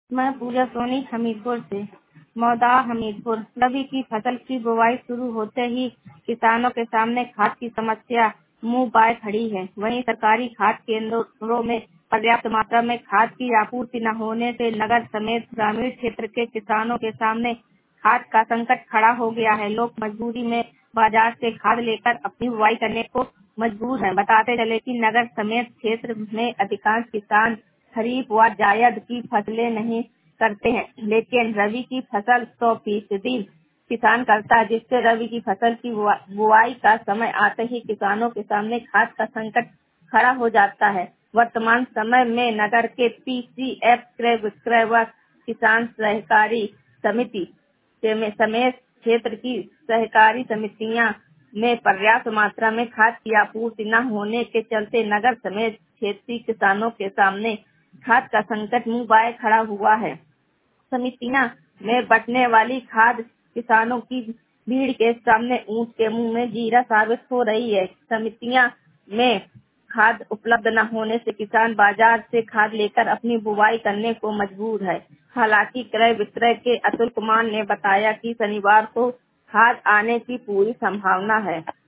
मैं पूजा सोनी हमीरपुर से। मौदा हमीरपुर। रबी की फसल की बुवाई शुरू होते ही किसानों के सामने खाद की समस्या मुंह बाए खड़ी है। वहीं सरकारी खाद केंद्रों में पर्याप्त मात्रा में खाद की आपूर्ति न होने से नगर समेत ग्रामीण क्षेत्र के किसानों के सामने खाद का संकट खड़ा हो गया है। लोग मजबूरी में बाजार से खाद लेकर अपनी बुवाई करने को मजबूर हैं। बताते चले कि नगर समेत क्षेत्र में अधिकांश किसान खरीफ व जायद की फसलें नहीं करते हैं, लेकिन रबी की फसल 100% किसान करता है, जिससे रबी की फसल की बुआई का समय आते ही किसानों के सामने खाद का संकट खड़ा हो जाता है। वर्तमान समय में नगर के पीसीएफ क्रय विक्रय व किसान सहकारी समिति समेत क्षेत्र की सहकारी समितियां में पर्याप्त मात्रा में खाद की आपूर्ति न होने के चलते नगर समेत क्षेत्रीय किसानों के सामने खाद का संकट मुंह बाए खड़ा हुआ है। समितियां में बंटने वाली खाद किसानों की भीड़ के सामने ऊंट के मुंह में जीरा साबित हो रही है। समितियां में खाद उपलब्ध न होने से किसान बाजार से खाद लेकर अपनी बुवाई करने को मजबूर है। हालांकि क्रय विक्रय के अतुल कुमार ने बताया कि शनिवार को खाद आने की पूरी संभावना है।